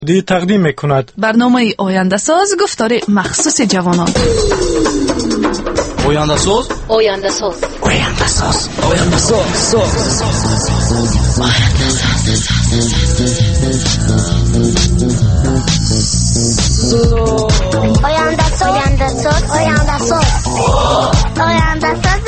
تقدیم میکند برنامه آینده ساز گفتار مخصوص جوانان. آینده ساز آینده ساز آینده ساز آینده ساز آینده ساز آینده ساز آینده ساز آینده ساز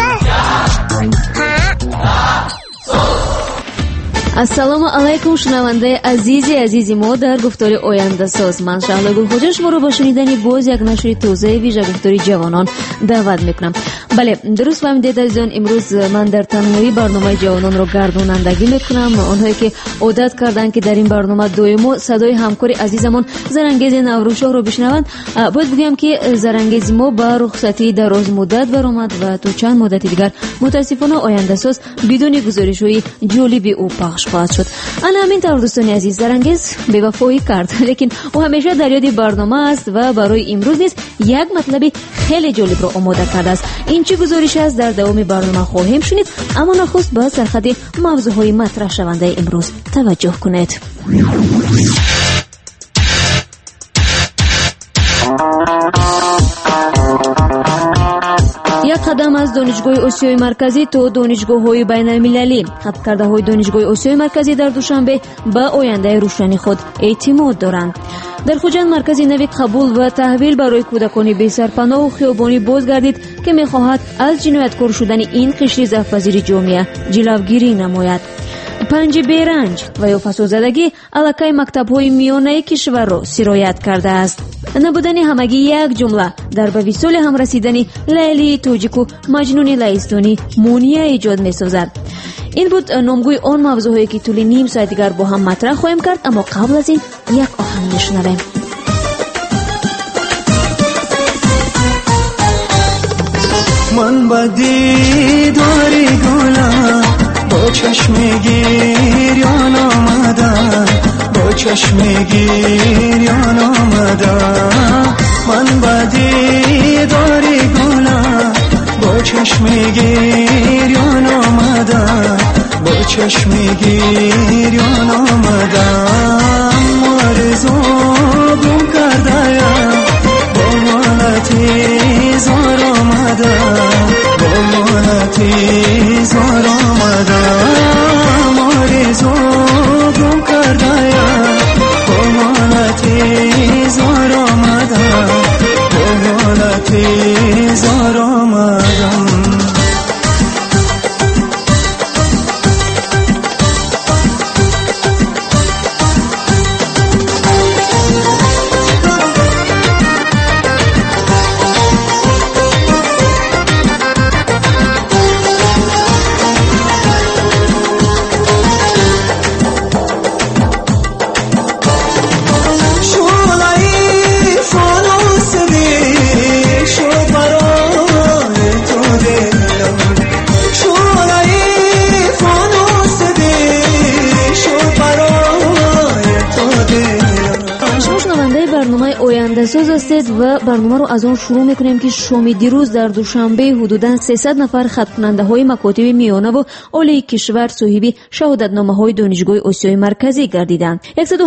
ассалому алайкум шунавандаи азизи мо дар гуфтори ояндасоз. ман шаҳла гулхоҷа шуморо ба шунидани боз як нашри тозаи вижа гуфтори ҷавонон даъват мекунам. бале, дуруст фаҳмидед азизон, имрӯз ман дар танҳоӣ барномаи ҷавононро гардонандагӣ мекунам. онҳое ки одат карданд ки дар ин барнома доимо садои ҳамкори азизамон Зарангези Наврӯзшоҳро бишнаванд, бояд бигӯям ки Зарангези мо ба рухсатии дарозмуддат баромад ва то чанд муддати дигар мутаассифона ояндасоз бидуни гузоришҳои ҷолиби ӯ пахш خواهد شد. انا همین طور دوستان عزیز، زرنگز بی‌وفایی کرد لیکن او همیشه در یاد برنامه است و برای امروز نیز یک مطلب خیلی جالب را آماده کرده است. این چه گزارش است در دوام برنامه خواهیم شنید، اما نخست به سرخط موضوعهای مطرح شونده امروز توجه کنید. یک قدم از دانشگاه آسیای مرکزی تا دانشگاه‌های بین‌المللی. خطکرده‌های دانشگاه آسیای مرکزی در دوشنبه به آینده روشنی خود اعتماد دارند. در خوجند مرکزی نوی قبول و تحویل برای کودکان بی‌سرپناه و خیابانی باز گردید که می‌خواهد از جنایتکار شدن این قشر ضعف‌پذیر جامعه جلوگیری نماید. پنج بیرنج و یا فسادزدگی علاقه مکتب‌های میانه کشور را سرایت کرده است. نبودن همگی یک جمله در به وصول هم رسیدن لیلی توجیک و مجنون لهستانی مونیه ایجاد می‌سازد. این بود نامگوی آن موضوعی که طول نیم ساعت دیگر با هم مطرح خواهیم کرد، اما قبل از این یک آهنگ بشنویم. من با دیدار گلم با چشم گریان آمدم، با چشم گریان آمدم. من با دیدار گلم با چشم گریان آمدم، با چشم گریان آمدم. آرزو گم کردم با مالتی زار آمدم، با مالتی زار آمدم. آرزو گم کردم با مالتی زار آمدم، با مالتی زار آمدم. ساز هستید و برنامه رو از آن شروع میکنیم که شام دیروز در دوشنبه حدوداً 300 نفر خطکننده های مکاتب میانه و عالی کشور صاحب شهادتنامه های دانشگاه آسیای مرکزی گردیدند.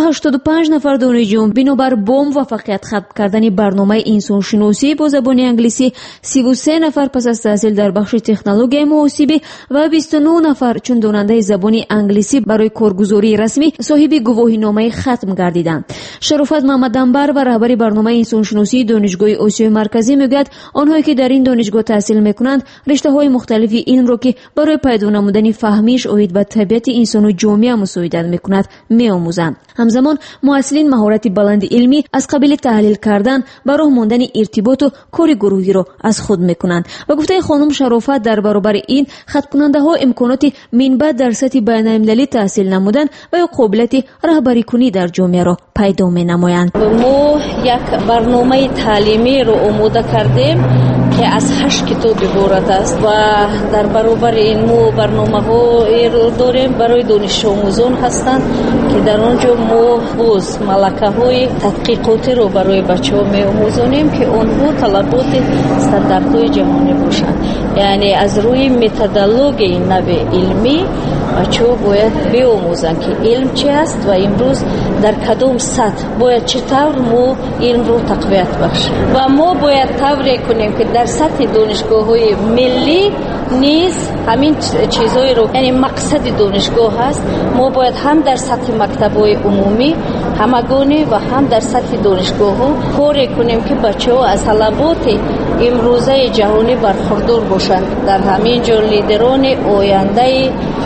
185 نفر دانشجو بنابر با موفقیت ختم کردن برنامه انسان شناسی با زبان انگلیسی، 33 نفر پس از تحصیل در بخش تکنولوژی محاسبه و 29 نفر چون داننده زبان انگلیسی برای کارگزاری رسمی صاحب گواهینامه ختم گردیدند. شرافت محمد انبر و رهبر برنامه انسان شناسی دانشگاه آسیای مرکزی میگوید آنهایی که در این دانشگاه تحصیل میکنند رشته‌های مختلفی علم را که برای پیدا نمودن فهمیش اوید به طبیعت انسان و جامعه مساعدت میکند میآموزند. همزمان محصلین مهارت بلند علمی از قبیل تحلیل کردن، به راه ماندن ارتباط و کار گروهی را از خود میکنند. و گفته خانم شرافت در برابر این خطکننده ها امکانات منبع در سطح بین‌المللی تحصیل نمودن و یا قابلیت رهبری کنی در جامعه را پیدا می‌نمایند. ما یک برنامه تعلیمی رو آماده کردیم که از 8 کتاب عبارت است و در برابر این ما برنامه‌ها رو داریم برای دانش آموزان هستند که در آنجا ما باز ملکه‌های تحقیقاتی رو برای بچه‌ها می‌آموزانیم که آنها طلبات استانداردهای جهانی باشند. یعنی از روی متدولوژی نوع علمی бачаҳо бояд биомӯзанд ки илм чи аст ва имрӯз дар кадом сатҳ бояд чӣ тавр мо илмро тақвият бахшем. Ва мо бояд тавре кунем ки дар сатҳи донишгоҳҳои миллӣ низ ҳамин чизҳоеро, яъне мақсади донишгоҳ ҳаст, мо бояд ҳам дар сатҳи мактабҳои умумӣ ҳамагонӣ ва ҳам дар сатҳи донишгоҳҳо коре кунем ки бачаҳо аз талаботи имрӯзаи ҷаҳонӣ бархурдор бошанд. Дар ҳамин ҷо лидерони ояндаи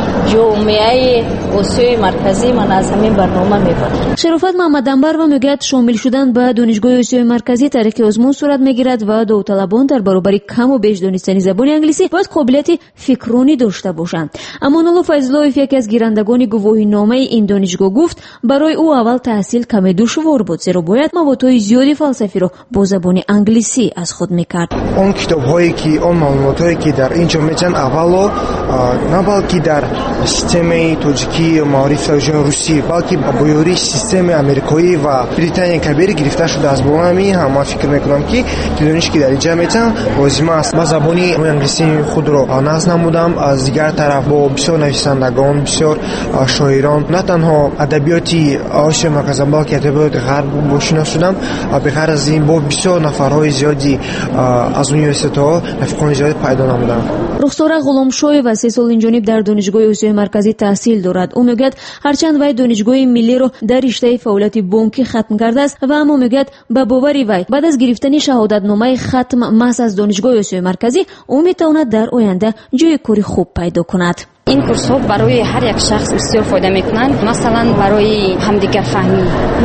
ҷомеаи осиёи марказӣ ман аз ҳамин барнома мебарам. шарофат маҳмаданбарова мегӯяд шомил шудан ба донишгоҳи осиёи марказӣ тариқи озмун сурат мегирад ва довталабон дар баробари каму беш донистани забони англисӣ бояд қобилияти фикрронӣ дошта бошанд. Амонулло Файзуллоев, яке аз гирандагони гувоҳиномаи ин донишгоҳ, гуфт барои ӯ аввал таҳсил каме душвор буд, зеро бояд маводҳои зиёди фалсафиро бо забони англисӣ аз худ мекард. Он китобҳое ки он маълумотое ки дар ин ҷо мечанд аввало на балки дар системаи тоҷикӣ маорифи русӣ, балки бо ёрии системаи америкоӣ ва британияи кабире гирифта шудааст. бо ҳамин ҳам ман фикр мекунам ки дониш ки дар инҷа мечанд лозима аст. Ба забони англисӣ худро назм намудам. Аз дигар тараф бо бисёр нависандагон, бисёр шоирон, на танҳо адабиёти осиёи марказӣ, балки адабиёти ғарб ошино шудам. беғайр аз ин бо бисёр нафарҳои зиёди аз университетҳо рафиқони зиёде пайдо намудам. рухсора ғуломшоева 3 сол инҷониб дар донишгоҳи осиёи марказӣ таҳсил дорад. ӯ мегӯяд ҳарчанд вай донишгоҳи миллиро дар риштаи фаъолияти бонкӣ хатм кардааст ва аммо мегӯяд ба бовари вай баъд аз гирифтани шаҳодатномаи хатм маҳз аз донишгоҳи осиёи марказӣ ӯ метавонад дар оянда ҷойи кори хуб пайдо кунад. این کورس ها برای هر یک شخص بسیار فایده میکنند. مثلا برای همدیگر فهمی،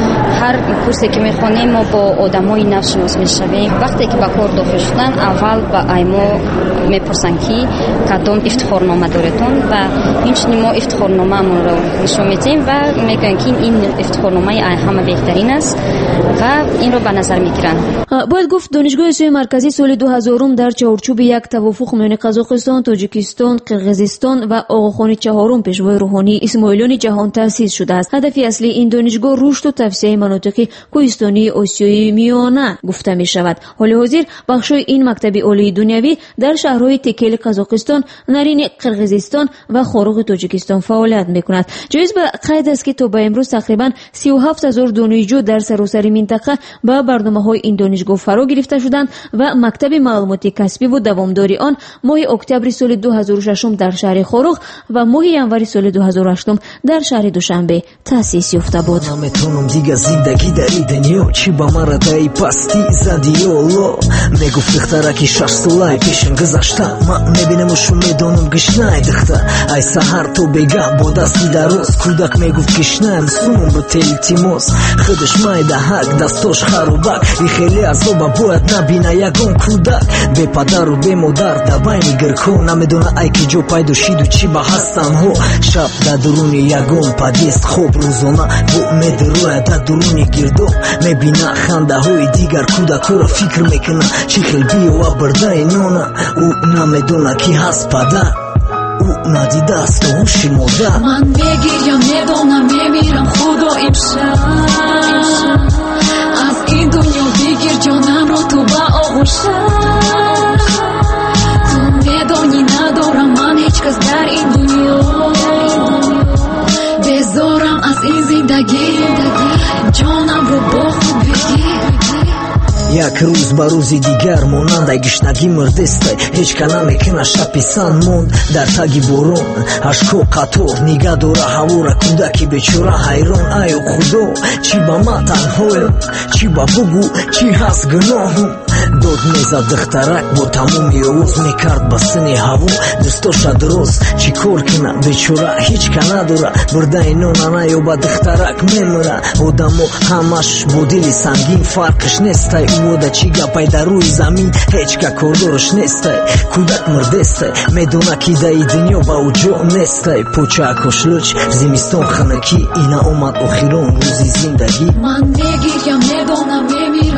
هر کورسی که میخوانیم ما با آدمای نو شناس میشویم. وقتی که به کار داخل شدن اول با ایما میپرسن که کدام افتخارنامه دارتون و اینچنین ما افتخارنامه‌مون رو نشون میدیم و میگن که این افتخارنامه ای همه بهترین است و این رو به نظر میگیرن. باید گفت دانشگاه آسیای مرکزی سال 2000 در چارچوب یک توافق میان قزاقستان، تاجیکستان، قرقیزستان و آقاخانی چهارم پیشوای روحانی اسماعیلیان جهان تأسیس شده است. هدف اصلی این دانشگاه رشد و توسعه مناطق کوهستانی آسیای میانه گفته می شود. حال حاضر بخشای این مکتب عالی دنیوی در شهرهای تکیل قزاقستان، نرین قرقیزستان و خارق تاجیکستان فعالیت میکند. جایز به قید است که تا به امروز تقریبا 37000 دانشجو در سراسر منطقه با برنامه‌های این دانشگاه فرا گرفته شدند و مکتب معلوماتی کسبی و دوامداری آن ماه اکتبر سال 2006 در شهر خارق و ماه январи соли 2008 дар шаҳри Душанбе таъсис ёфта буд. наметонам дига зиндагӣ дар ин дунё чи ба мара даи пастӣ зади ёло мегуфт духтараки 6 солаи пешин гузашта ман мебинамушу медонам гишнаи духтар ай саҳар то бегаҳ бо дасти дароз кӯдак мегуфт гишнаам сумон бо телтимос худаш майдаҳак дастош харубак и хеле азоба бояд набина ягон кӯдак бепадару бемодар дар байни гиркҳо намедона ай ки ҷо пайдо шиду чи ба ҳастанҳо шаб дар дуруни ягон падест хоб рӯзона бо медирояд дар дуруни гирдоб мебина хандаҳои дигар кӯдакҳоро фикр мекунад чӣ хел биёва бардаи нона ӯ намедона ки ҳаст падар ӯ надидааст ҳуши модар ман мегирям медонам мемирам худо имшаб аз ин дунё бигир ҷонамро ту ба оғӯшад ту медонӣ надорам ман ҳеҷ кас дар ин дунё безорам аз ин зиндагӣ ҷонамро бо худ бигир як рӯз ба рӯзи дигар монандай гишнагӣ мурдестай ҳеҷ ка намекуна шапи сан монд дар таги борон ашко қатор нига дора ҳавора кӯдаки бечора ҳайрон аю худо чӣ ба ман танҳоям чӣ ба бугу чӣ ҳаст гуноҳам дод мезад духтарак бо тамоми овоз мекард ба сини ҳаво дӯстоша дуроз чӣ кор куна бечора ҳеҷ ка надора бурдаи нона наёба духтарак мемура одамо ҳамаш бо дили сангин фарқиш нестай вода чи гапай дар рӯи замин ҳеҷ ка кордораш нестай кӯдак мурдестай медона ки даи дунё ба ӯ ҷо нестай почаакошлӯч зимистон ханакӣ ина омад охирон рӯзи зиндагӣ ман мегирям медонам мемирам худо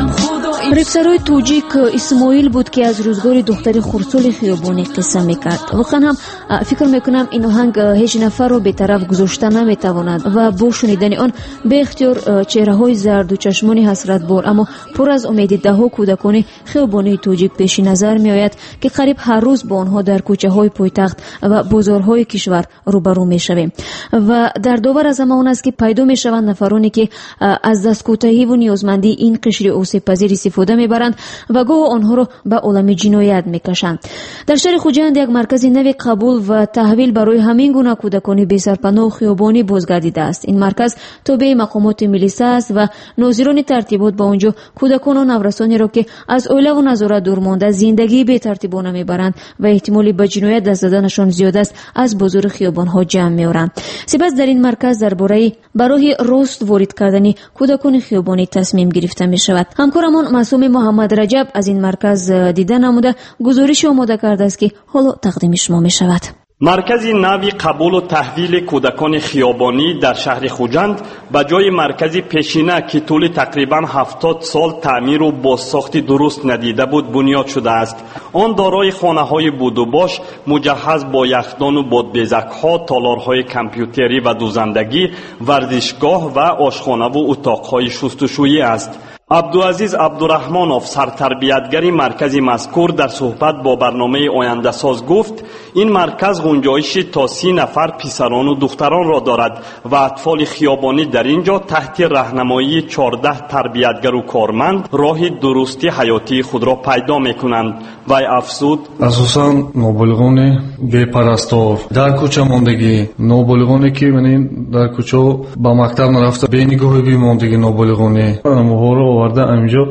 رپسروی توجیک اسماعیل بود که از روزگار دختر خورسول خیابانی قصه میکرد. واقعا هم فکر میکنم این آهنگ هیچ نفر رو به طرف گذاشته نمیتواند و با شنیدن آن به اختیار چهره های زرد و چشمانی حسرت بار اما پر از امید ده ها کودکان خیابانی توجیک پیش نظر می آید که قریب هر روز با آنها در کوچه های پایتخت و بازارهای کشور روبرو می شویم و در داور از اون است که پیدا می شوند نفرانی که از دستکوتاهی و نیازمندی این قشر آسیب پذیر استفاده می برند و گاه آنها را به عالم جنایت می کشند. در شهر خوجند یک مرکز نوی قبول و تحویل برای همین گونه کودکان بی سرپناه خیابانی بازگردیده است. این مرکز تابع مقامات ملیسا است و ناظران ترتیبات با اونجا کودکان و نورسانی را که از عائله و نظارت دور مانده زندگی بی ترتیبانه میبرند و احتمالی به جنایت دست دادنشان زیاد است از بازار خیابان ها جمع میآورند. سپس در این مرکز درباره برای راست وارد کردن کودکان خیابانی تصمیم گرفته می شود. همکارمان معصوم محمد رجب از این مرکز دیده نموده گزارش آماده کرده است که حالا تقدیم شما می شود. مرکز نوی قبول و تحویل کودکان خیابانی در شهر خوجند به جای مرکز پیشینه که طول تقریبا 70 سال تعمیر و بازساخت درست ندیده بود بنیاد شده است. آن دارای خانه‌های بود و باش مجهز با یخدان و بادبزک‌ها، تالارهای کامپیوتری و دوزندگی، ورزشگاه و آشخانه و اتاق‌های شستشویی است. عبدالعزیز عبدالرحمانوف سرتربیتگر مرکز مذکور در صحبت با برنامه آینده ساز گفت این مرکز گنجایش تا 30 نفر پسران و دختران را دارد و اطفال خیابانی در اینجا تحت راهنمایی 14 تربیتگر و کارمند راه درستی حیاتی خود را پیدا میکنند. و افزود اساساً نابالغان بی‌پرستار در کوچه ماندگی، نابالغانی که در کوچه با مکتب نرفته بی نگاهی بیماندگی نابالغانی اونها را آورده اینجا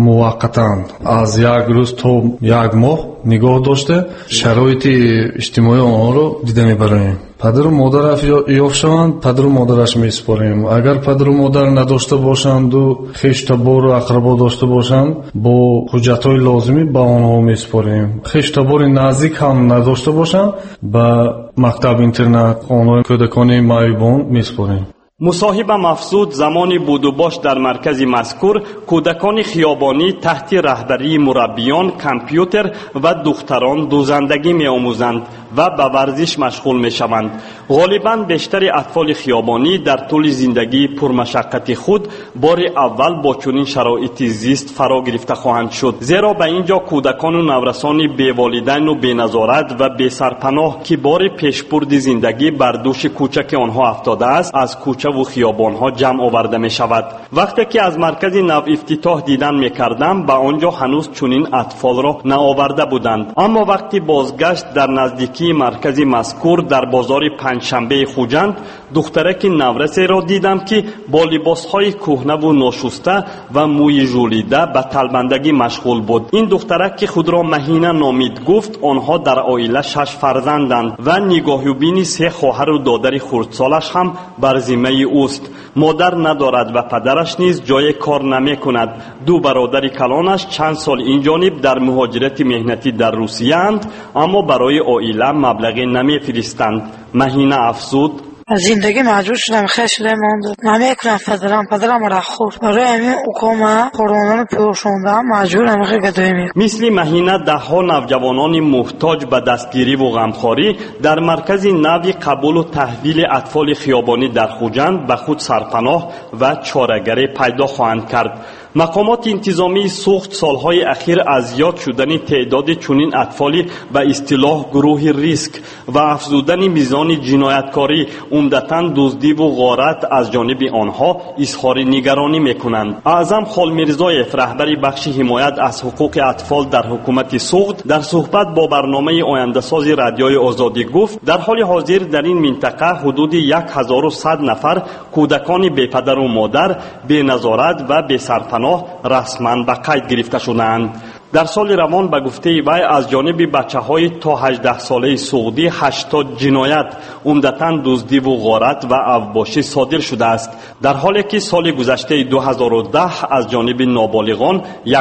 موقتاً از یک روز تا یک ماه نگاه داشته شرایط اجتماعی آنها را دیده میبریم. پدر و مادر یافت شوند پدر و مادرش میسپاریم. اگر پدر و مادر نداشته باشند و خویشتبار و اقربا داشته باشند با حجت‌های لازمی با آنها میسپاریم. خویشتبار نزدیک هم نداشته باشند به مکتب اینترنت خانه کودکان معیوبان میسپاریم. مصاحبم افزود زمانی بود و باش در مرکز مذکور کودکان خیابانی تحت رهبری مربیان کامپیوتر و دختران دوزندگی می آموزند و به ورزش مشغول می شوند. غالباً بیشتر اطفال خیابانی در طول زندگی پرمشقت خود بار اول با چنین شرایط زیست فرا گرفته خواهند شد، زیرا به اینجا کودکان و نورسان بی والدین و بی نظارت و بی سرپناه که بار پیشبرد زندگی بر دوش کوچک آنها افتاده است از کوچه و خیابان ها جمع آورده می شود. وقتی که از مرکز نو افتتاح دیدن می کردم به آنجا هنوز چنین اطفال را نآورده بودند، اما وقتی بازگشت در نزدیکی مرکز مذکور در بازار پنجشنبه خوجند دخترک نورسی را دیدم که با لباسهای کهنه و ناشسته و موی ژولیده به تلبندگی مشغول بود. این دخترک که خود را مهینه نامید گفت آنها در عائله 6 فرزندند و نگاهی بینی 3 خواهر و دادر خردسالش هم بر ذمه اوست. مادر ندارد و پدرش نیز جای کار نمی کند. 2 برادر کلانش چند سال این جانب در مهاجرت مهنتی در روسیه اند اما برای عائله مبلغی نمی فرستند. مهینه افزود از زندگی مجبور شدم خیلی ماندم نمیکنم پدرم را خورد برای همین اقامه قرآنان پیوشوندم مجبورم خیلی گدایی میکنم. مثل مهینه 10 نوجوانان محتاج به دستگیری و غمخواری در مرکز نوی قبول و تحویل اطفال خیابانی در خوجند به خود سرپناه و چاره‌گری پیدا خواهند کرد. مقامات انتظامی سوخت سالهای اخیر از زیاد شدن تعداد چنین اطفالی به اصطلاح گروه ریسک و افزودن میزان جنایتکاری عمدتاً دزدی و غارت از جانب آنها اظهار نگرانی میکنند. اعظم خالمیرزایف رهبر بخش حمایت از حقوق اطفال در حکومت سوخت در صحبت با برنامه آینده ساز رادیوی آزادی گفت در حال حاضر در این منطقه حدود 1100 نفر کودکان بی پدر و مادر بی نظارت و بی سرپناه رسما به قید گرفته شدند. در سال روان به گفته وی از جانب بچه‌های تا 18 ساله سعودی 80 جنایت عمدتاً دزدی و غارت و اوباشی صادر شده است، در حالی که سال گذشته 2010 از جانب نابالغان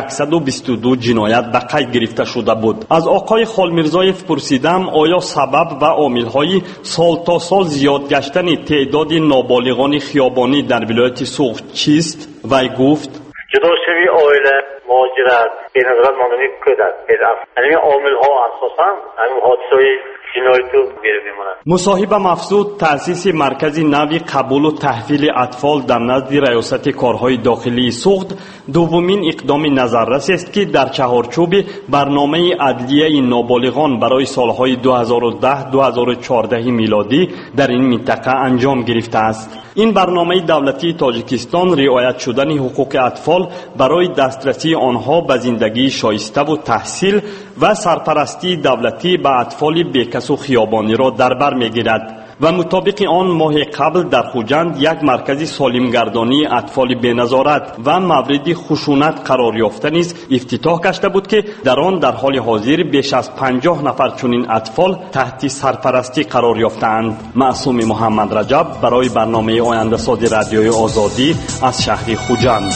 122 جنایت به قید گرفته شده بود. از آقای خالمیرزایف پرسیدم آیا سبب و عامل‌های سال تا سال زیاد گشتن تعداد نابالغان خیابانی در ولایت سوخت چیست؟ وی گفت جداشوی عائله مهاجرت به نظرت ماندنی کدت یعنی عامل ها اساسا همین حادثه مصاحب مفسود تأسیس مرکز نوی قبول و تحویل اطفال در نزد ریاست کارهای داخلی سوخت دومین اقدام نظررس است که در چهارچوب برنامه عدلیه نابالغان برای سالهای 2010-2014 میلادی در این منطقه انجام گرفته است. این برنامه دولتی تاجیکستان رعایت شدن حقوق اطفال برای دسترسی آنها به زندگی شایسته و تحصیل و سرپرستی دولتی به اطفال بیکس و خیابانی را در بر میگیرد و مطابق آن ماه قبل در خوجند یک مرکز سالمگردانی اطفال بینظارت و مورد خشونت قرار یافته نیز افتتاح گشته بود که در آن در حال حاضر بیش از 50 نفر چنین اطفال تحت سرپرستی قرار یافتند. معصوم محمد رجب برای برنامه آینده ساز رادیوی آزادی از شهر خوجند.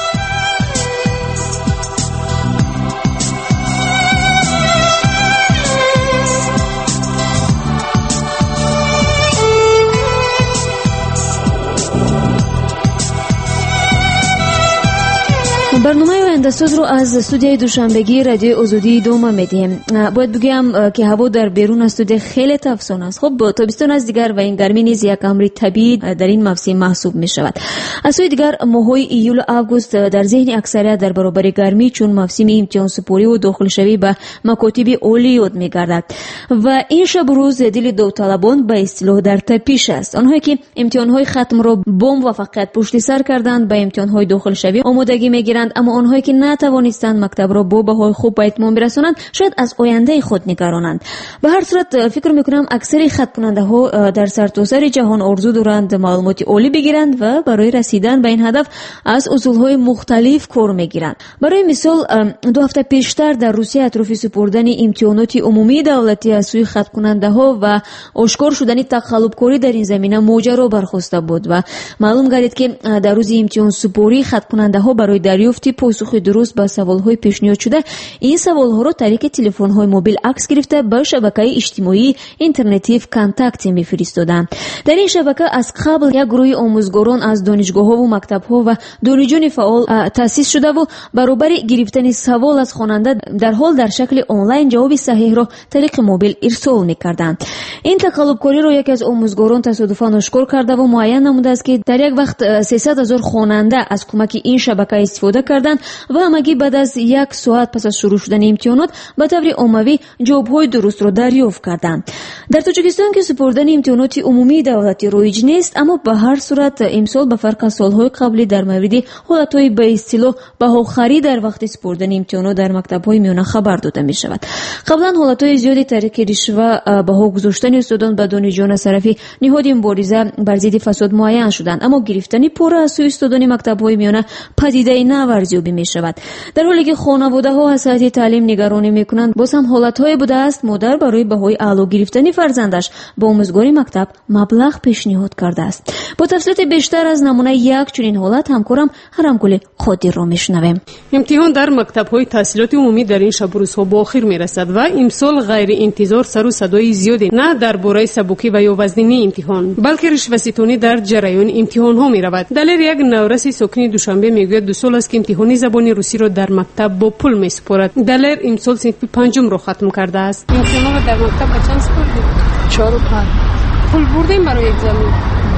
برنامه آینده ساز رو از استودیوی دوشنبگی رادیوی آزادی ادامه میدیم. باید بگم که هوا در بیرون استودیو خیلی تفسون است. خب تابستان از دیگر و این گرمی نیز یک امر طبیعی در این موسم محسوب می شود. از سوی دیگر ماه‌های ایول و آگوست در ذهن اکثریت در برابر گرمی چون موسم امتحان سپاری و داخل شوی به مکاتب عالی یاد می گردد و این شب روز دل داوطلبان به اصطلاح در تپش است. آنهایی که امتحان‌های ختم را با موفقیت پشت سر کردند به امتحان‌های داخل شوی آمادگی می‌گیرند، اما آنهایی که نتوانستند مکتب را با بهای خوب به اتمام برسانند شاید از آینده خود نگرانند. به هر صورت فکر می‌کنم اکثر خط کننده‌ها در سرتاسر جهان آرزو دارند معلومات عالی بگیرند و برای رسیدن به این هدف از اصول‌های مختلف کار می‌گیرند. برای مثال 2 هفته پیشتر در روسیه اطراف سپردن امتحانات عمومی دولتی از سوی خط کننده‌ها و آشکار شدن تقلب‌کاری در این زمینه ماجرا برخاسته بود و معلوم گردید که در روز امتحان سپاری خط کننده‌ها برای دریافت پاسخ درست به سوال‌های پیشنهاد شده این سوال‌ها را طریق تلفن‌های موبیل عکس گرفته به شبکه اجتماعی اینترنتی کانتاکت می‌فرستادند. در این شبکه از قبل یک گروه آموزگاران از دانشگاه‌ها و مکتب‌ها و دانشجویان فعال تأسیس شده و برابر گرفتن سوال از خواننده در حال در شکل آنلاین جواب صحیح را طریق موبیل ارسال می‌کردند. این تقلب‌کاری را یکی از آموزگاران تصادفاً آشکار کرده و معین نموده است که در یک وقت 300,000 خواننده از کمک این شبکه استفاده کردند و همگی بعد از 1 ساعت پس از شروع شدن امتحانات به طور عمومی جواب‌های درست را دریافت کردند. در تاجیکستان که سپردن امتحانات عمومی دولتی رایج نیست، اما به هر صورت امسال به فرق از سال‌های قبلی در مورد حالت‌های به اصطلاح بهاخری در وقت سپردن امتحانات در مکتب‌های میانه خبر داده می‌شود. قبلا حالت‌های زیادی طریق رشوه بها گذاشتن استادان به دانشجویان از طرف نهاد مبارزه بر ضد فساد معین شدند، اما گرفتن پول از سوی استادان مکتب‌های میانه پدیده نوارزیابی می‌شود. در حالی که خانواده‌ها از سطح تعلیم نگرانی می‌کنند، باز هم حالت‌های بوده است مادر برای بهای اعلی گرفتن فرزندش به آموزگاری مکتب مبلغ پیشنهاد کرده است. با تفصیلات بیشتر از نمونه یک چنین حالت همکارم هرمگل قادر را می‌شنویم. امتحان در مکتب‌های تحصیلات عمومی در این شب و روزها به آخر می‌رسد و امسال غیر انتظار سر و صدای زیادی نه درباره سبکی و یا وزنی امتحان بلکه رشوه‌ستانی در جریان امتحان‌ها می‌رود. دلیر یک نورسی ساکن دوشنبه میگوید 2 سال است که امتحان زبان روسی را در مکتب با پول می‌سپارد. دلیر امسال صنف 5 را ختم کرده است. امتحان در مکتب به چند سپردید؟ 4 و 5. پول بردیم برای اگزمین؟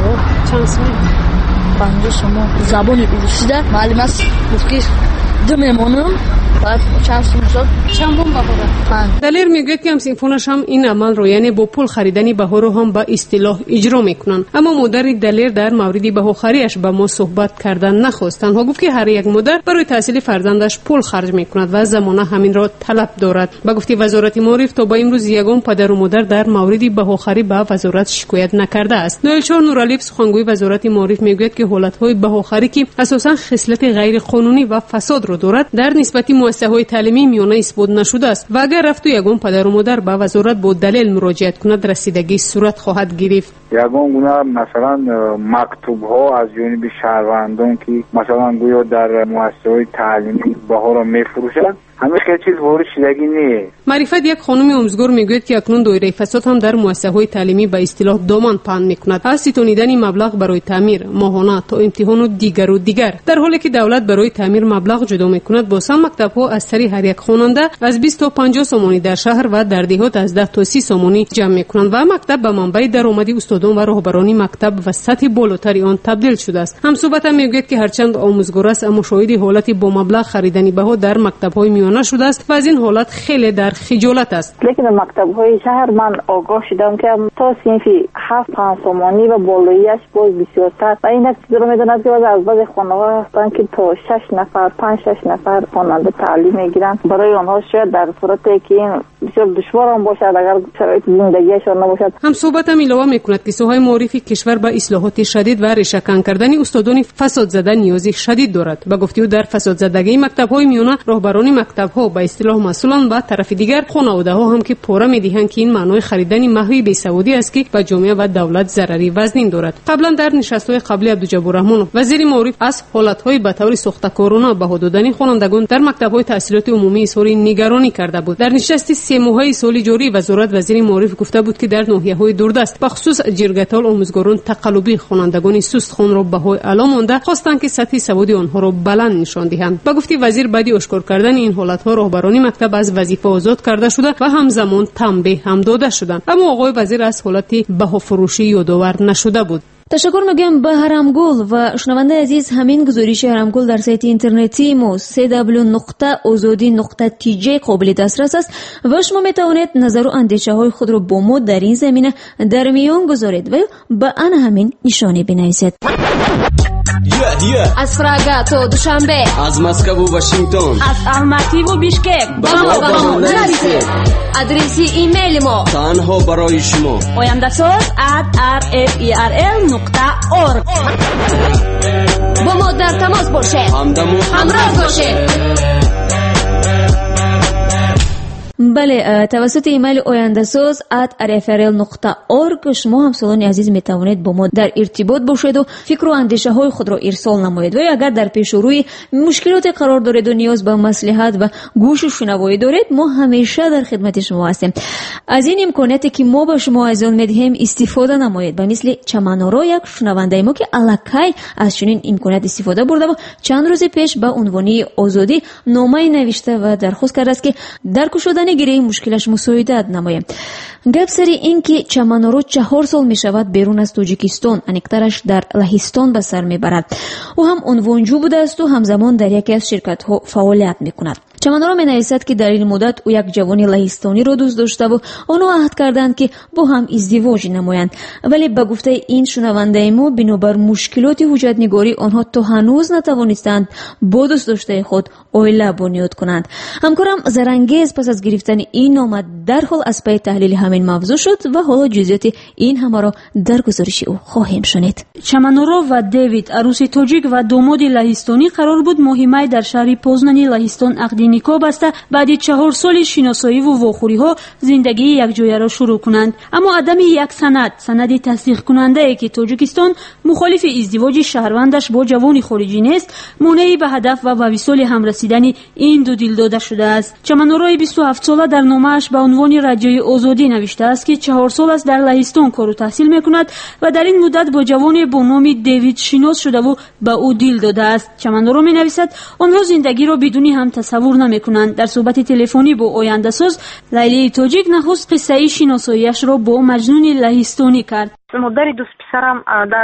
چند سال؟ 5 شما زبان روسی در معلم است گفت 2 میمانم بعد چند سال چند بوم بخوره. دلیر میگوید که هم صنفانش هم این عمل رو یعنی با پول خریدن بها رو هم به اصطلاح اجرا میکنن، اما مادر دلیر در مورد بها خریش با ما صحبت کردن نخواست. تنها گفت که هر یک مادر برای تحصیل فرزندش پول خرج میکند و زمانه همین را طلب دارد. با گفته وزارت معارف تا با امروز یگان پدر و مادر در مورد بها خری به وزارت شکایت نکرده است. نایلچار نورعلی سخنگوی وزارت معارف میگوید که حالت‌های بها خری که اساساً خصلت غیر قانونی و فساد را دارد در نسبت مؤسسه‌های تعلیمی میانه اثبات نشده است و اگر رفت یگان پدر و مادر به وزارت با دلیل مراجعت کند رسیدگی صورت خواهد گرفت. یگان گونه مثلا مکتوب‌ها از جانب شهروندان که مثلا گویا در مؤسسه‌های تعلیمی بها را می‌فروشند همین خیلی چیز وارد شدگی نیست. معرفت یک خانم آموزگار میگوید که اکنون دایره فساد هم در مؤسسه‌های تعلیمی به اصطلاح دامن پهن میکند از ستانیدن مبلغ برای تعمیر ماهانه تا امتحان و دیگر در حالی که دولت برای تعمیر مبلغ جدا میکند با سم مکتب‌ها از سری هر یک خواننده از 20 تا 50 سومانی در شهر و در دهات از 10 تا 30 سومانی جمع میکنند و مکتب به منبع درآمدی استادان و راهبران مکتب و سطح بالاتر آن تبدیل شده است. همصحبت میگوید که هرچند آموزگار است اما شاهد حالتی با مبلغ خریدنی بها در مکتب‌های میانه شده است و از این حالت خیلی در خجالت است. لیکن مکتب‌های شهر من آگاه شدم که تا صنف 7 سومانی و بالاییش باز بسیارتر و این چیز رو میدونید که از بعضی خانواده هستند که تا 6 نفر 5-6 نفر خواننده تعلیم میگیرند. برای آنها شاید در صورتی که این بسیار دشوار هم باشد اگر شرایط زندگیشان نباشد. هم صحبت هم علاوه میکند که ساحه معرفی کشور به اصلاحات شدید و ریشه‌کن کردن استادان فساد زده نیازی شدید دارد. به گفته او در فساد زدگی مکتب‌های میانه راهبران مکتب‌ها به اصطلاح مسئولان و طرف دیگر خانواده‌ها هم که پوره می‌دهند که این معنای خریدن محوی بیسوادی است که به جامعه و دولت ضرری وزنین دارد. قبلا در نشست‌های قبلی عبدالجبار رحمان وزیر معارف از حالت‌های به طور ساخته‌کارانه بها دادن خوانندگان در مکتب‌های تحصیلات عمومی اظهار نگرانی کرده بود. در نشست 3 ماهه سال جاری وزارت وزیر معارف گفته بود که در ناحیه‌های دوردست بخصوص جرگتال آموزگاران تقلبی خوانندگان سست خوان را بهای اعلی مانده خواستند که سطح سوادی آنها را بلند نشان دهند. با گفته وزیر بعد اشکار کردن این حالت‌ها راهبران مکتب از وظیفه آزاد کرده شده و همزمان تنبیه هم داده شدند. اما آقای وزیر از حالت بهافروشی یادآور نشده بود. تشکر میگم به هرمگل و شنونده عزیز. همین گزارش هرمگل در سایت اینترنتی ما www.azadi.tj قابل دسترس است و شما میتوانید نظر و اندیشه های خود را با ما در این زمینه در میان گذارید و به آن همین نشانی بنویسید. از پراگا تا دوشنبه، از مسکو و واشنگتن، از الماتی و بیشکک با ما نرسید. آدرس ایمیل ما تنها برای شما oyandasaz@rferl.org. با ما در تماس باشید، همراه باشید. بله، توسط ایمیل oyandasaz@rferl.org شما همسالان عزیز میتوانید با ما در ارتباط باشید و فکر و اندیشه های خود را ارسال نمایید و اگر در پیش روی مشکلات قرار دارید و نیاز به مصلحت و گوش و شنوایی دارید ما همیشه در خدمت شما هستیم. از این امکاناتی که ما به شما عزیزان میدهیم استفاده نمایید. و مثل چمنارا یک شنونده ما که الکی از چنین امکانات استفاده برده و چند روز پیش به عنوان آزادی نامه نوشته و درخواست کرده است که در کشودن گیری مشکلش مساعدت نمایم. گپ سری این که چمنارو 4 سال می شود بیرون از تاجیکستان، انکترش در لهستان به سر می برد. او هم عنوانجو بوده است و همزمان در یکی از شرکت ها فعالیت می کند. چمنارو می نویسد که در این مدت او یک جوان لهستانی را دوست داشته و آنها عهد کردند که با هم ازدواج نمایند، ولی به گفته این شنونده ما بنابر مشکلات حجت نگاری آنها تا هنوز نتوانستند با دوست داشته خود عائله بنیاد کنند. همکارم زرنگیز پس از گرفتن این نامه در حال از پی تحلیل همین موضوع شد و حالا جزئیات این همه را در گزارش او خواهیم شنید. چمنارو و دیوید عروس تاجیک و داماد لهستانی قرار بود ماه می در شهر پوزنانی لهستان عقد نیکا بسته بعد 4 سال شناسایی و واخوری ها زندگی یک جایه را شروع کنند. اما عدم یک سند تصدیق کننده ای که تاجیکستان مخالف ازدواج شهروندش با جوان خارجی نیست مانعی به هدف و به وصال هم رسیدن این دو دلداده شده است. چمنارو 27 ساله در نامه‌اش به عنوان رادیوی آزادی نوشته است که 4 سال است در لهستان کار و تحصیل میکند و در این مدت با جوانی با نام دیوید شناس شده و به او دل داده است. چمنارو می نویسد آنها زندگی را بدون هم تصور نمیکنند. در صحبت تلفنی با آینده‌ساز لیلی تاجیک نخست قصه شناسایی‌اش را با مجنون لهستانی کرد. مادر دوست پسرم در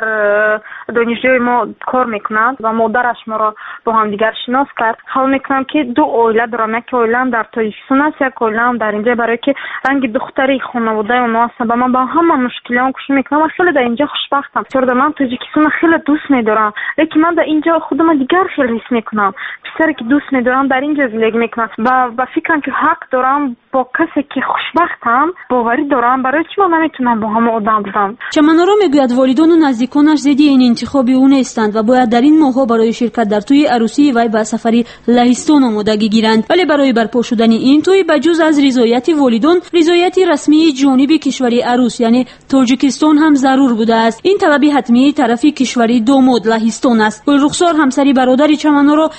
دانشجوی ما کار میکنند و مادرش ما را با هم دیگر شناس کرد. حال میکنم که 2 عائله دارم، یک عائله هم در تاجیکستان است، یک عائله هم در اینجا، برای که رنگ دختری خانواده ما است و من با همه مشکلات کوشش میکنم و خیلی در اینجا خوشبختم. چرا من تاجیکستان خیلی دوست میدارم، لیکن من در اینجا خودم دیگر خیلی حس میکنم. پسری که دوست میدارم در اینجا زندگی میکنم و فکرم که حق دارم با کسی که خوشبختم باوری دارم، برای چی من نمیتونم با همه آدم بودم. چمنارو میگوید والدان و نزدیکانش ضد این انتخاب او نیستند و باید در این ماه‌ها برای شرکت در توی عروسی وی به سفر لهستان آمادگی گیرند، ولی برای برپا شدن این توی بجز از رضایت والدان رضایت رسمی جانب کشور عروس یعنی تاجیکستان هم ضرور بوده است. این طلب حتمی طرف کشور داماد لهستان است. گلرخسار همسری برادر چمنارو که در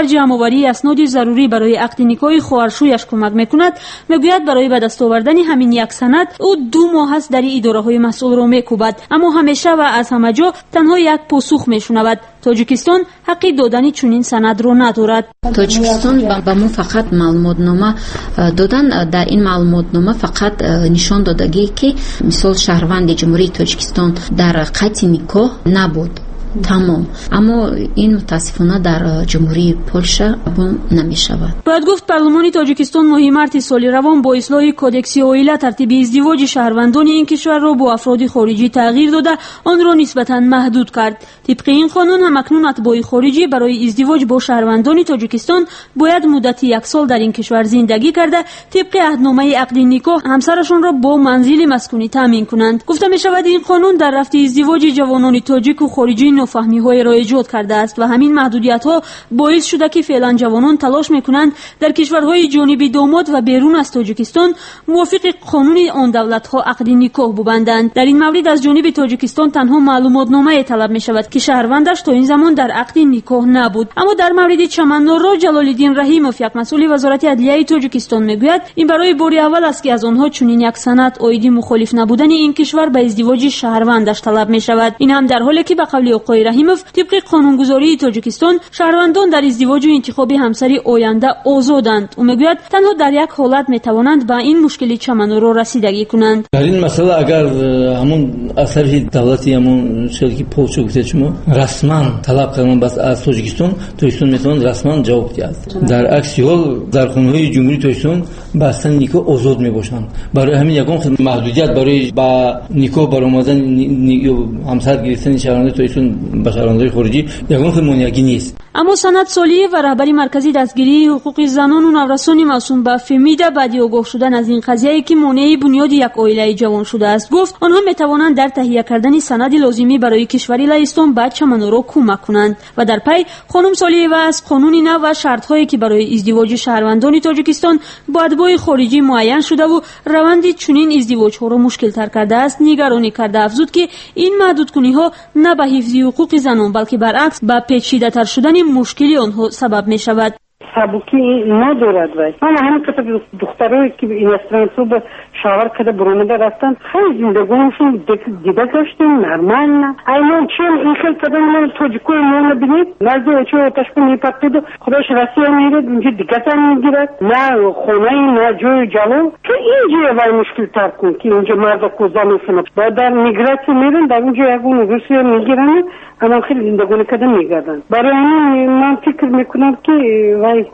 کشور جمع‌آوری اسناد ضروری برای عقد نیکای خواهرشویش کمک میکند، میگوید برای به دست آوردن همین یک سند او 2 ماه است در اداره‌های مسئول را میکوبد، اما همیشه و از همه جا تنها یک پاسخ میشنود. تاجیکستان حق دادن چنین سند را ندارد. تاجیکستان با ما فقط معلوماتنامه دادن. در این معلوماتنامه فقط نشان دادگی که مثال شهروند جمهوری تاجیکستان در قطع نکاح نبود تمام، اما این متاسفانه در جمهوری پولشا قبول نمی شود. باید گفت پارلمان تاجیکستان ماه مارس سال روان با اصلاح کودکس اویلا ترتیب ازدواج شهروندان این کشور را با افراد خارجی تغییر داده آن را نسبتاً محدود کرد. طبق این قانون هم اکنون اتباع خارجی برای ازدواج با شهروندان تاجیکستان باید مدت 1 سال در این کشور زندگی کرده طبق عهدنامه عقد نکاح همسرشان را با منزل مسکونی تامین کنند. گفته می شود این قانون در رفت ازدواج جوانان تاجیک و خارجی نافهمی‌های را ایجاد کرده است و همین محدودیت‌ها باعث شده که فعلا جوانان تلاش می‌کنند در کشورهای جنوبی داماد و بیرون از تاجیکستان موافق قانون آن دولت‌ها عقد نکاح ببندند. در این مورد از جانب تاجیکستان تنها معلوماتنامه طلب می‌شود که شهروندش تا این زمان در عقد نکاح نبود. اما در مورد چمن‌نور جلال‌الدین رحیموف یک مسئول وزارت عدلیه تاجیکستان می‌گوید این برای بار اول است که از آنها چنین یک سند عایدی مخالف نبودن این کشور به ازدواج شهروندش طلب می‌شود. این هم در حالی که به قول رحیموف طبق قانونگذاری تاجیکستان شهروندان در ازدواج و انتخاب همسری آینده آزادند. او میگوید تنها در یک حالت میتوانند به این مشکل چمنور را رسیدگی کنند. در این مسئله اگر همون اثر دولتی همون شرکی پولشا گفته شما رسما طلب کنند بس از تاجیکستان میتواند رسما جواب دهد. در عکس حال در قانون‌های جمهوری تاجیکستان بستن نکاح آزاد میباشند. برای همین یگان محدودیت برای با نکاح برآمدن همسر گرفتن شهروندان تاجیکستان به شهروندان خارجی یگان مانعی نیست. اما سند سالیه و رهبری مرکزی دستگیری حقوق زنان و نورسان موسوم به فمیدا بعد آگاه شدن از این قضیه که مانع بنیاد یک عائله جوان شده است گفت آنها میتوانند در تهیه کردن سند لازمی برای کشوری لهستان به چمنو را کمک کنند و در پی خانم سالیه و از قانون نو و شرط‌هایی که برای ازدواج شهروندان تاجیکستان با اتباع خارجی معین شده و روند چنین ازدواج‌ها را مشکل‌تر کرده است نگرانی کرده افزود که این محدودکنی‌ها نه به حفظ حقوق زنان بلکه برعکس به پیچیده‌تر شدن مشکلی آنها سبب می شود. سبکی ندارد وای من همین کتاب دخترایی که این استرانسو به شاور کده برونده رفتن خیلی زندگانشون دیده داشتیم نرمال نه ایمان چون این خیلی کده من توجیکوی نون بینید نزده اوچه آتش کن میپرتید و خودش رسیه میرد اینجا دیگه تن میگیرد نه خونه نه جوی جلو که اینجا وای مشکل تر کن که اینجا مرد کوزا میسنه با در میگراتی میرن در اینجا یکون روسیه میگیرن اما خیلی زندگانی کده میگردن برای این من فکر میکنم که وای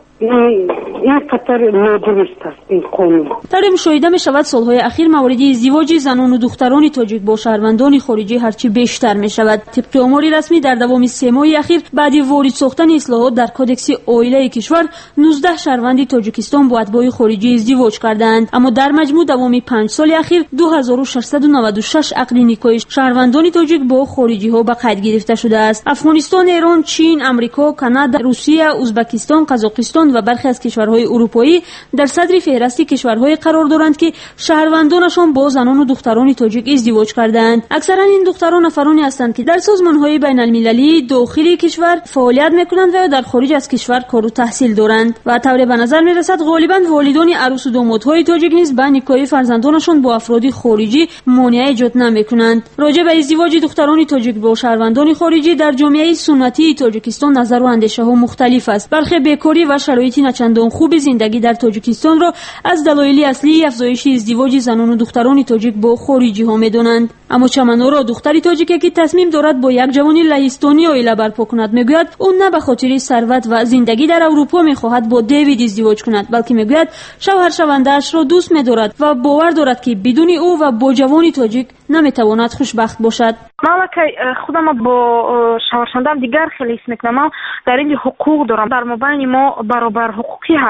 این خطر نادرست است این قانون. طوری مشاهده می شود سالهای اخیر موارد ازدواج زنان و دختران تاجیک با شهروندان خارجی هرچی بیشتر می شود. طبق آمار رسمی در دوام 3 ماه اخیر بعد وارد ساختن اصلاحات در کودکس عائله کشور 19 شهروند تاجیکستان با اتباع خارجی ازدواج کردند، اما در مجموع دوام 5 سال اخیر 2696 عقد نکاح شهروندان تاجیک با خارجی ها به قید گرفته شده است. افغانستان، ایران، چین، آمریکا، کانادا، روسیه، ازبکستان، قزاقستان و برخی از کشورهای اروپایی در صدر فهرست کشورهای قرار دارند که شهروندانشان با زنان و دختران تاجیک ازدواج کردند. اکثرا این دختران افرانی هستند که در سازمانهای بین المللی داخل کشور فعالیت میکنند و در خارج از کشور کار و تحصیل دارند و طوری به نظر میرسد غالبا والدان عروس و دامادهای تاجیک نیز به نکاح فرزندانشان با افراد خارجی مانع ایجاد نمیکنند. راجع به ازدواج دختران تاجیک با شهروندان خارجی در جامعه سنتی تاجیکستان نظر و اندیشه ها مختلف است. برخی بیکاری و شرایط نچندان خوب زندگی در تاجیکستان را از دلایل اصلی افزایش ازدواج زنان و دختران تاجیک با خارجی ها میدانند. اما چمنورا دختری تاجیکی که تصمیم دارد با یک جوان لهستانی عائله برپا کند میگوید اون نه به خاطر ثروت و زندگی در اروپا میخواهد با دیوید ازدواج کند، بلکه میگوید شوهر شونده‌اش را دوست می‌دارد و باور دارد که بدون او و با جوانی تاجیک نمیتواند خوشبخت باشد. مالکه خودم با شوهرشوندم دیگر خیلی اسم میکنم در این حقوق دارم در مابین ما برابر حقوقی هست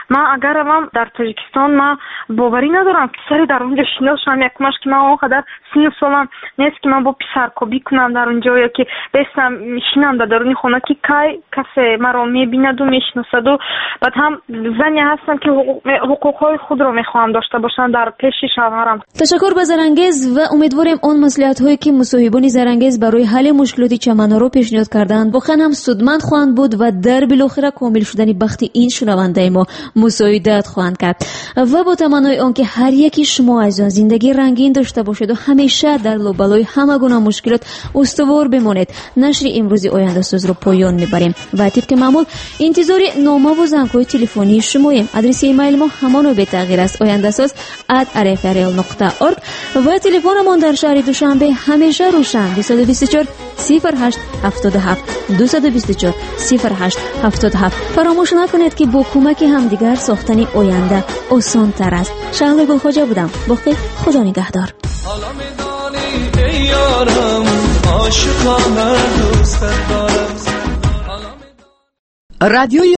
من اگرم در تاجیکستان من باوری ندارم پسری در اونجا شناس شدم یک ماش که من اونقدر سن سالم نیست که من با پسرکوبی کنم در اونجا یا که بستم میشینم در درون خونه که کی کسی مرا میبیند و میشناسد و بعد هم زنی هستم که حقوقهای خود رو میخوام داشته باشم در پیش شوهرم. تشکر به زرانگیز و امیدواریم اون مصلحت هایی که مصاحبان زرانگیز برای حل مشکلات چمن‌ها رو پیشنهاد کردند واقعا هم سودمند خواهند بود و در بالاخره کامل شدن بخت این شنونده ما مساعدت خواهند کرد و با تمنای آن که هر یکی شما از زندگی رنگین داشته باشید و همیشه در لابلای همه گونه مشکلات استوار بمانید. نشر امروزی آینده ساز رو پایان میبریم و طبق معمول انتظار نامه و زنگ‌های تلفنی شماییم. آدرس ایمیل ما همان به تغییر است oyandasoz@rfrl.org و تلفنمان در شهر دوشنبه همیشه روشن 224 08 77 224 08 77. فراموش نکنید که با کمک همدیگر ساختن آینده آسان تر است. شهلا گلخواجه بودم. با خیر، خدا نگهدار. حالا میدانی ای یارم عاشقانه دوست دارم. رادیوی